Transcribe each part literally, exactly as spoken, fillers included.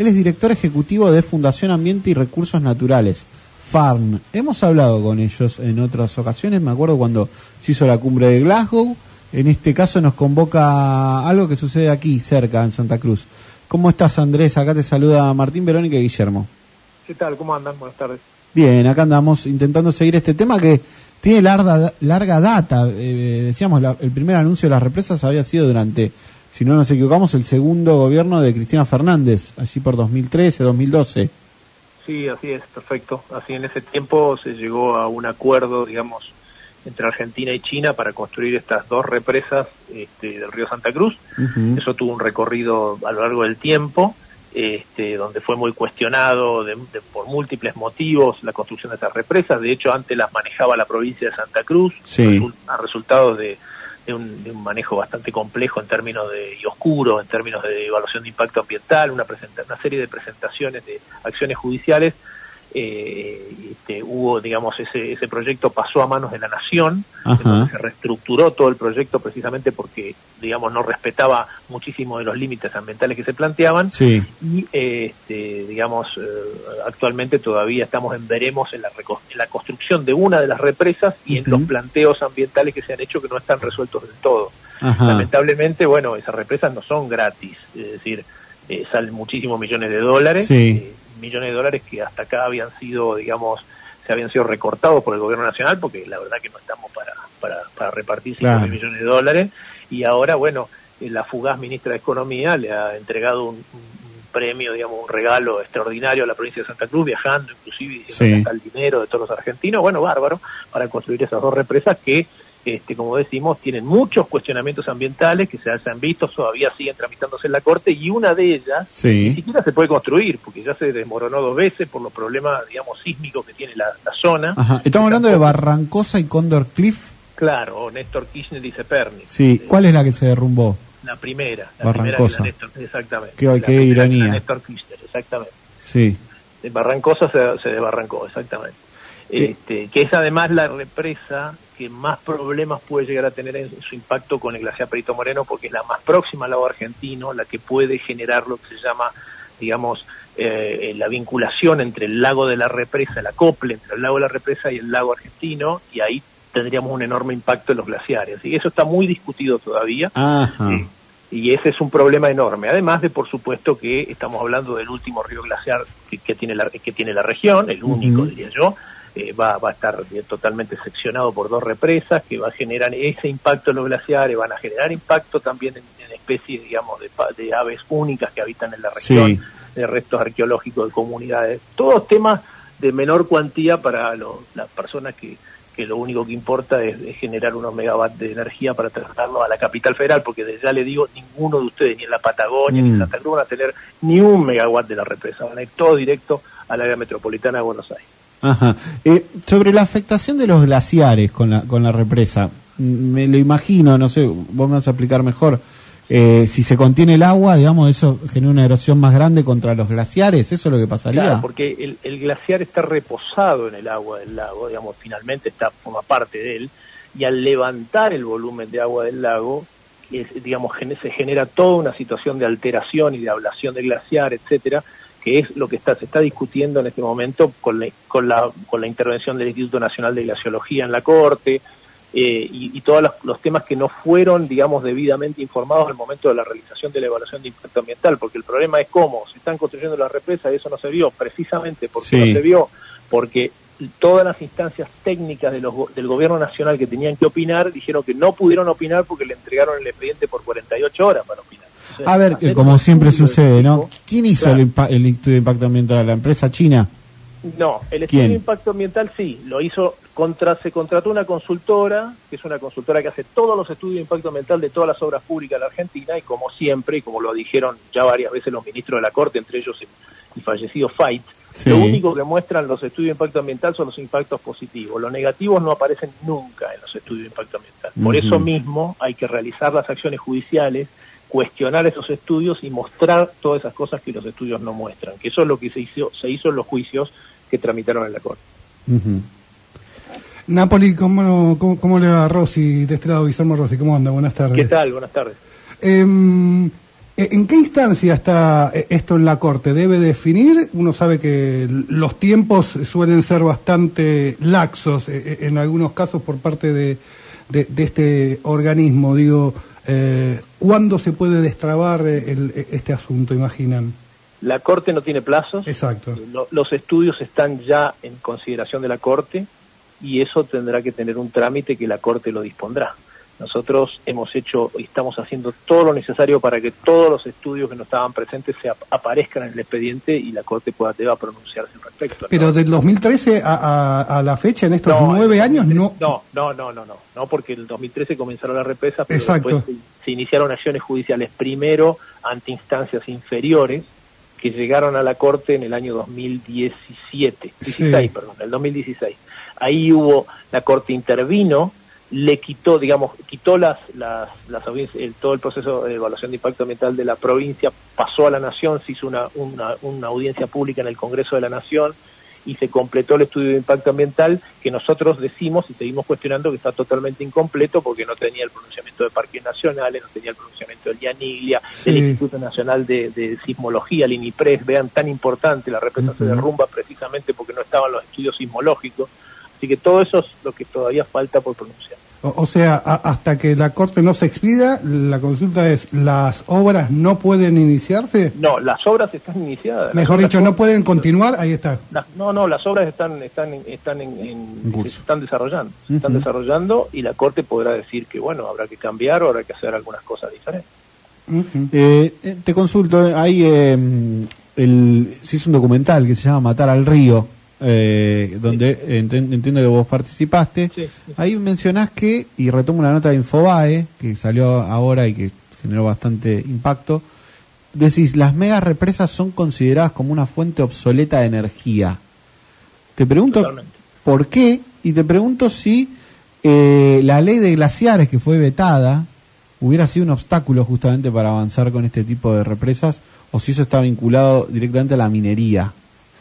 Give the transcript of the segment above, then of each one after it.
Él es director ejecutivo de Fundación Ambiente y Recursos Naturales, FARN. Hemos hablado con ellos en otras ocasiones, me acuerdo cuando se hizo la cumbre de Glasgow. En este caso nos convoca algo que sucede aquí, cerca, en Santa Cruz. ¿Cómo estás, Andrés? Acá te saluda Martín, Verónica y Guillermo. ¿Qué tal? ¿Cómo andan? Buenas tardes. Bien, acá andamos intentando seguir este tema que tiene larga, larga data. Eh, decíamos, la, el primer anuncio de las represas había sido durante, si no nos equivocamos, el segundo gobierno de Cristina Fernández, allí por dos mil trece, dos mil doce. Sí, así es, perfecto. Así en ese tiempo se llegó a un acuerdo, digamos, entre Argentina y China para construir estas dos represas este, del río Santa Cruz. Uh-huh. Eso tuvo un recorrido a lo largo del tiempo, este, donde fue muy cuestionado de, de, por múltiples motivos la construcción de estas represas. De hecho, antes las manejaba la provincia de Santa Cruz, sí. resu- a resultados de, de, un, de un manejo bastante complejo en términos de, y oscuro en términos de evaluación de impacto ambiental, una, presenta- una serie de presentaciones de acciones judiciales. Eh, este, hubo, digamos, ese ese proyecto pasó a manos de la Nación, entonces se reestructuró todo el proyecto precisamente porque, digamos, no respetaba muchísimo de los límites ambientales que se planteaban, sí. y eh, este, digamos, eh, actualmente todavía estamos en veremos en la, en la construcción de una de las represas y uh-huh. en los planteos ambientales que se han hecho que no están resueltos del todo. Ajá. Lamentablemente, bueno, esas represas no son gratis, es decir, eh, salen muchísimos millones de dólares, sí. eh, millones de dólares que hasta acá habían sido, digamos, se habían sido recortados por el gobierno nacional, porque la verdad que no estamos para para, para repartir cinco mil millones de dólares, y ahora, bueno, la fugaz ministra de Economía le ha entregado un, un premio, digamos, un regalo extraordinario a la provincia de Santa Cruz, viajando inclusive, diciendo sí. que está el dinero de todos los argentinos, bueno, bárbaro, para construir esas dos represas que, este, como decimos, tienen muchos cuestionamientos ambientales que se han visto, todavía siguen tramitándose en la Corte, y una de ellas sí. ni siquiera se puede construir, porque ya se desmoronó dos veces por los problemas, digamos, sísmicos que tiene la, la zona. Ajá. Estamos hablando tampoco... de Barrancosa y Cóndor Cliff. Claro, o Néstor Kirchner y Ceperni. Sí, ¿cuál es la que se derrumbó? La primera. La Barrancosa. Primera que la Néstor, exactamente. Qué, la qué ironía. La Néstor Kirchner, exactamente. Sí. De Barrancosa se, se desbarrancó, exactamente. Este, que es además la represa que más problemas puede llegar a tener en su impacto con el glaciar Perito Moreno, porque es la más próxima al lago argentino, la que puede generar lo que se llama, digamos, eh, la vinculación entre el lago de la represa, el acople entre el lago de la represa y el lago argentino, y ahí tendríamos un enorme impacto en los glaciares. Y eso está muy discutido todavía. Ajá. Eh, y ese es un problema enorme. Además de, por supuesto, que estamos hablando del último río glaciar que, que tiene la que tiene la región, el único, uh-huh. diría yo. Eh, va, va a estar eh, totalmente seccionado por dos represas que va a generar ese impacto en los glaciares, van a generar impacto también en, en especies, digamos, de, de aves únicas que habitan en la región, sí. de restos arqueológicos de comunidades, todos temas de menor cuantía para lo, las personas que, que lo único que importa es, es generar unos megawatts de energía para trasladarlo a la capital federal, porque desde ya le digo, ninguno de ustedes, ni en la Patagonia, mm. ni en Santa Cruz, van a tener ni un megawatt de la represa, van a ir todo directo al área metropolitana de Buenos Aires. Ajá. Eh, sobre la afectación de los glaciares con la con la represa, me lo imagino, no sé, vos me vas a explicar mejor, eh, si se contiene el agua, digamos, eso genera una erosión más grande contra los glaciares, ¿eso es lo que pasaría? Claro, porque el, el glaciar está reposado en el agua del lago, digamos, finalmente está forma parte de él, y al levantar el volumen de agua del lago, es, digamos, se genera toda una situación de alteración y de ablación del glaciar, etcétera, que es lo que está se está discutiendo en este momento con la, con la, con la intervención del Instituto Nacional de Glaciología en la Corte, eh, y, y todos los, los temas que no fueron, digamos, debidamente informados al momento de la realización de la evaluación de impacto ambiental, porque el problema es cómo se están construyendo las represas y eso no se vio, precisamente porque sí. no se vio, porque todas las instancias técnicas de los, del gobierno nacional que tenían que opinar, dijeron que no pudieron opinar porque le entregaron el expediente por cuarenta y ocho horas para opinar. A ver, que como siempre sucede, ¿no? ¿Quién hizo claro. el, impa- el estudio de impacto ambiental? ¿La empresa china? No, el estudio de impacto ambiental sí, lo hizo, contra se contrató una consultora, que es una consultora que hace todos los estudios de impacto ambiental de todas las obras públicas de la Argentina, y como siempre, y como lo dijeron ya varias veces los ministros de la Corte, entre ellos el, el fallecido Fait, sí. lo único que muestran los estudios de impacto ambiental son los impactos positivos, los negativos no aparecen nunca en los estudios de impacto ambiental. Por uh-huh. eso mismo hay que realizar las acciones judiciales, cuestionar esos estudios y mostrar todas esas cosas que los estudios no muestran, que eso es lo que se hizo, se hizo en los juicios que tramitaron en la Corte. Uh-huh. Napoli, ¿cómo, cómo, ¿cómo le va a Rossi, de este lado Guillermo Rossi? ¿Cómo anda? Buenas tardes. ¿Qué tal? Buenas tardes. Eh, ¿En qué instancia está esto en la Corte? ¿Debe definir? Uno sabe que los tiempos suelen ser bastante laxos en algunos casos por parte de, de, de este organismo. Digo, eh, ¿cuándo se puede destrabar el, este asunto, imaginan? La Corte no tiene plazos. Exacto. Los estudios están ya en consideración de la Corte y eso tendrá que tener un trámite que la Corte lo dispondrá. Nosotros hemos hecho y estamos haciendo todo lo necesario para que todos los estudios que no estaban presentes se ap aparezcan en el expediente y la Corte pueda deba pronunciarse al respecto, ¿no? Pero del dos mil trece a, a, a la fecha, en estos no, nueve años, no... No, no, no, no, no, no, porque en el dos mil trece comenzaron las represas, pero Exacto. después se, se iniciaron acciones judiciales, primero ante instancias inferiores, que llegaron a la Corte en el año dos mil diecisiete, dieciséis, sí. perdón, el dos mil dieciséis. Ahí hubo, la Corte intervino, le quitó, digamos, quitó las, las, las audiencias, el, todo el proceso de evaluación de impacto ambiental de la provincia, pasó a la Nación, se hizo una, una, una audiencia pública en el Congreso de la Nación y se completó el estudio de impacto ambiental que nosotros decimos y seguimos cuestionando que está totalmente incompleto porque no tenía el pronunciamiento de parques nacionales, no tenía el pronunciamiento del IANIGLIA, sí. del Instituto Nacional de, de Sismología, el INIPRES, vean, tan importante, la represa uh-huh. se derrumba precisamente porque no estaban los estudios sismológicos, así que todo eso es lo que todavía falta por pronunciar. O, o sea, a, hasta que la Corte no se expida, la consulta es, ¿las obras no pueden iniciarse? No, las obras están iniciadas. Mejor dicho, ¿no pueden continuar? Ahí está. Las, no, no, las obras están están están en, en, en se están desarrollando, se uh-huh. están desarrollando y la Corte podrá decir que, bueno, habrá que cambiar o habrá que hacer algunas cosas diferentes. Uh-huh. eh, te consulto, ahí eh, el, se hizo un documental que se llama Matar al Río. Eh, donde sí. ent entiendo que vos participaste, sí, sí. Ahí mencionás que, y retomo una nota de Infobae que salió ahora y que generó bastante impacto, decís, las megas represas son consideradas como una fuente obsoleta de energía. Te pregunto Totalmente. por qué, y te pregunto si eh, la ley de glaciares que fue vetada hubiera sido un obstáculo justamente para avanzar con este tipo de represas, o si eso está vinculado directamente a la minería.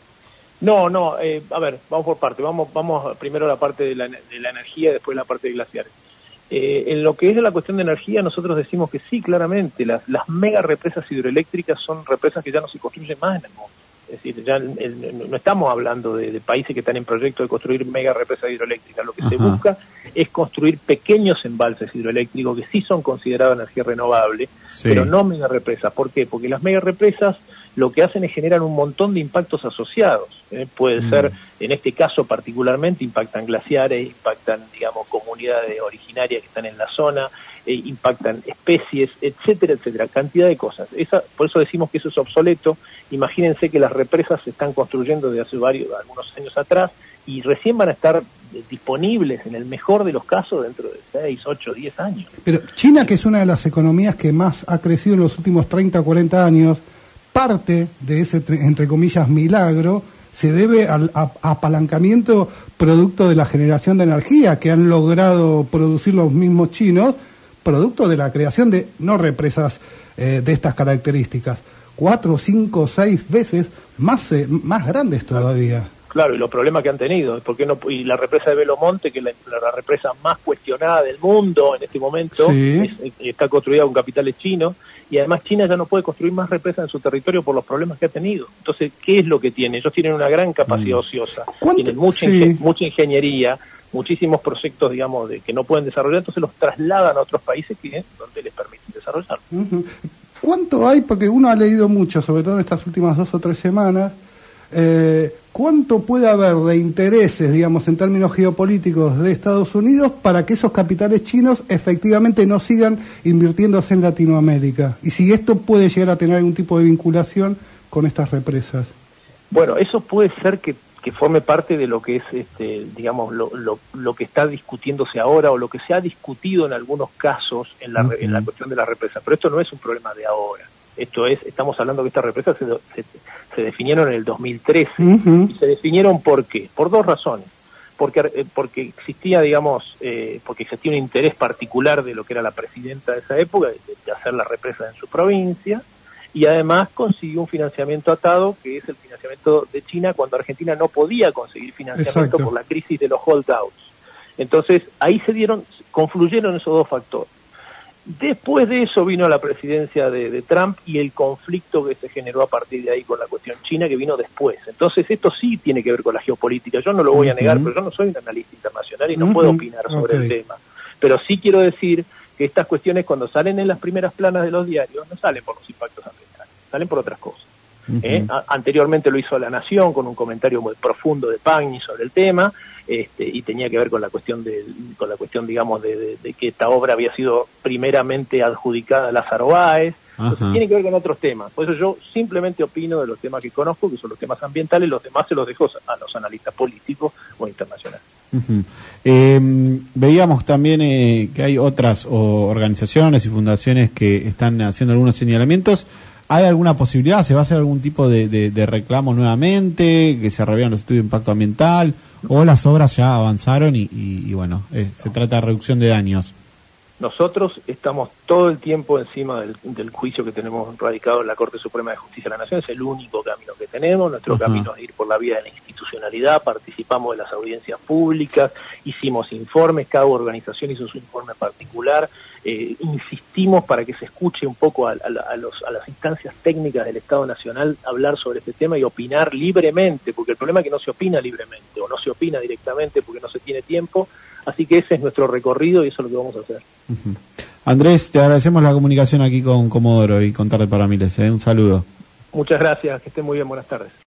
No, no, eh, a ver, vamos por parte, vamos vamos primero a la parte de la, de la energía y después la parte de glaciares. Eh, en lo que es la cuestión de energía, nosotros decimos que sí, claramente, las, las mega represas hidroeléctricas son represas que ya no se construyen más en el mundo. Es decir, ya el, el, no estamos hablando de, de países que están en proyecto de construir mega represas hidroeléctricas, lo que Ajá. se busca es construir pequeños embalses hidroeléctricos que sí son considerados energía renovable, sí. pero no mega represas. ¿Por qué? Porque las mega represas lo que hacen es generar un montón de impactos asociados. ¿eh? Puede mm. ser, en este caso particularmente, impactan glaciares, impactan, digamos, comunidades originarias que están en la zona, eh, impactan especies, etcétera, etcétera, cantidad de cosas. Esa, por eso decimos que eso es obsoleto. Imagínense que las represas se están construyendo desde hace varios, algunos años atrás y recién van a estar disponibles, en el mejor de los casos, dentro de seis, ocho, diez años. Pero China, que es una de las economías que más ha crecido en los últimos treinta, cuarenta años, parte de ese, entre comillas, milagro se debe al a, apalancamiento producto de la generación de energía que han logrado producir los mismos chinos, producto de la creación de no represas eh, de estas características, cuatro, cinco, seis veces más, eh, más grandes todavía. Claro, y los problemas que han tenido, ¿por qué no? Y la represa de Belomonte, que es la, la represa más cuestionada del mundo en este momento, sí. es, está construida con capitales chinos, y además China ya no puede construir más represas en su territorio por los problemas que ha tenido. Entonces, ¿qué es lo que tiene? Ellos tienen una gran capacidad mm. ociosa, tienen mucha, sí. inge mucha ingeniería, muchísimos proyectos, digamos, de que no pueden desarrollar, entonces los trasladan a otros países que donde les permiten desarrollarlo. Uh-huh. ¿Cuánto hay? Porque uno ha leído mucho, sobre todo en estas últimas dos o tres semanas, eh, ¿cuánto puede haber de intereses, digamos, en términos geopolíticos de Estados Unidos para que esos capitales chinos efectivamente no sigan invirtiéndose en Latinoamérica? Y si esto puede llegar a tener algún tipo de vinculación con estas represas. Bueno, eso puede ser que, que forme parte de lo que es, este, digamos, lo, lo, lo que está discutiéndose ahora o lo que se ha discutido en algunos casos en la, uh-huh. en la cuestión de la represa. Pero esto no es un problema de ahora. Esto es, estamos hablando que estas represas se, se, se definieron en el dos mil trece. Uh-huh. ¿Y se definieron por qué? Por dos razones. Porque, eh, porque existía, digamos, eh, porque existía un interés particular de lo que era la presidenta de esa época, de, de hacer la represa en su provincia, y además consiguió un financiamiento atado, que es el financiamiento de China, cuando Argentina no podía conseguir financiamiento Exacto. por la crisis de los holdouts. Entonces, ahí se dieron, confluyeron esos dos factores. Después de eso vino la presidencia de, de Trump y el conflicto que se generó a partir de ahí con la cuestión china, que vino después. Entonces esto sí tiene que ver con la geopolítica. Yo no lo voy a negar, uh-huh. pero yo no soy un analista internacional y no uh-huh. puedo opinar sobre okay. el tema. Pero sí quiero decir que estas cuestiones, cuando salen en las primeras planas de los diarios, no salen por los impactos ambientales, salen por otras cosas. Uh-huh. ¿eh? A- anteriormente lo hizo La Nación con un comentario muy profundo de Pagni sobre el tema, este, y tenía que ver con la cuestión de, con la cuestión, digamos, de, de, de que esta obra había sido primeramente adjudicada a Lázaro Báez. Entonces, tiene que ver con otros temas. Por eso yo simplemente opino de los temas que conozco, que son los temas ambientales, los demás se los dejo a los analistas políticos o internacionales. Uh-huh. Eh, veíamos también eh, que hay otras o, organizaciones y fundaciones que están haciendo algunos señalamientos. ¿Hay alguna posibilidad? ¿Se va a hacer algún tipo de, de, de reclamo nuevamente? ¿Que se revean los estudios de impacto ambiental? ¿O las obras ya avanzaron y, y, y bueno, eh, se trata de reducción de daños? Nosotros estamos todo el tiempo encima del, del juicio que tenemos radicado en la Corte Suprema de Justicia de la Nación. Es el único camino que tenemos. Nuestro uh-huh. camino es ir por la vía de la institucionalidad. Participamos de las audiencias públicas, hicimos informes, cada organización hizo su informe particular. Eh, insistimos para que se escuche un poco a, a, a, los, a las instancias técnicas del Estado Nacional hablar sobre este tema y opinar libremente, porque el problema es que no se opina libremente o no se opina directamente porque no se tiene tiempo. Así que ese es nuestro recorrido y eso es lo que vamos a hacer. Uh-huh. Andrés, te agradecemos la comunicación aquí con Comodoro y con Tarde para Miles. ¿eh? Un saludo. Muchas gracias, que estén muy bien, buenas tardes.